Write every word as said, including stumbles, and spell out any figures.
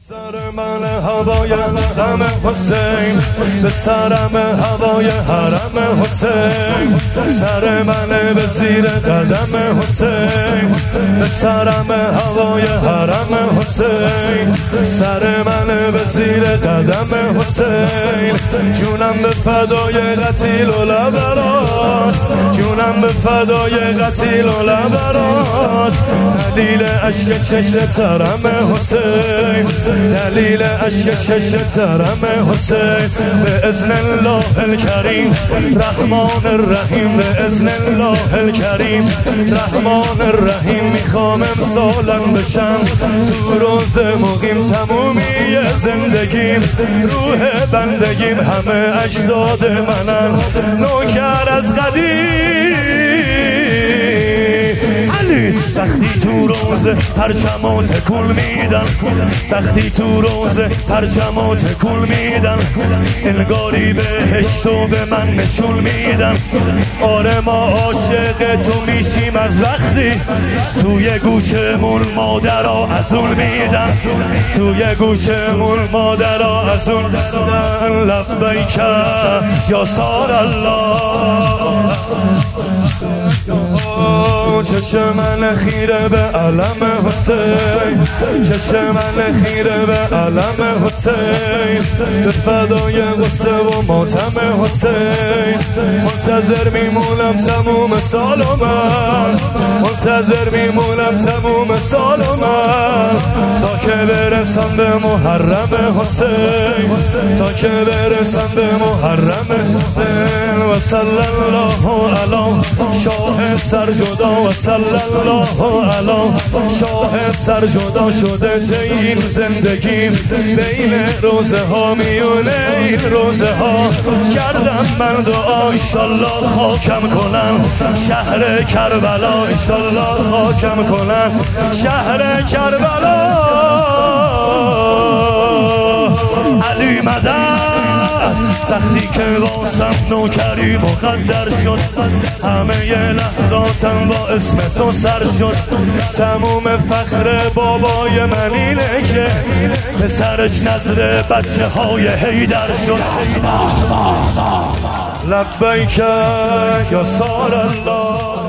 سر من هوای غم حسین، به سرم هوای حرم حسین، سر من به زیر قدم حسین، به سرم هوای حرم حسین، سر من به زیر قدم حسین، جونم به فدای قتیل و لبرات، جونم به فدای قتیل و لبرات، دلیل اشک چش ترم حسین، دلیل اشک شش ترم حسین، به اذن الله الکریم رحمان الرحیم، به اذن الله الکریم رحمان الرحیم، میخوام امسالم بشم تو روز مقیم، تمومی زندگیم روح بندگیم، همه اجداد منن نوکر از قدیم. وقتی تو روز پرچمو تکون میدن، وقتی تو روز پرچمو تکون میدن، انگاری بهشتو به من نشون میدن. آره ما عاشق تو میشیم از وقتی توی گوشمون مادرها ازون میدن، توی گوشمون مادرها ازون میدن. لبیک یا سار الله، چشم من خیره به علم حسین، چشم من خیره به علم حسین، به فدای غصه و ماتم حسین، منتظر میمونم تموم سال و من، منتظر میمونم تموم سال و من، تا که برسم به محرم حسین، تا که برسم به محرم حسین. و صلی الله علی شاه سرجدا، و صلی الله علی شاه سرجدا، شده ته این زندگیم بین روزه ها، میونه این روزه ها کردم من دعا، ایشالله خاکم کنن شهر کربلا، ایشالله خاکم کنن شهر کربلا. علی مدد، وقتی که واسم نوکری مقدر شد، همه ی لحظاتم با اسم تو سر شد، تموم فخر بابای من اینه که پسرش نظر بچه های حیدر شد. لبیک یا سار الله.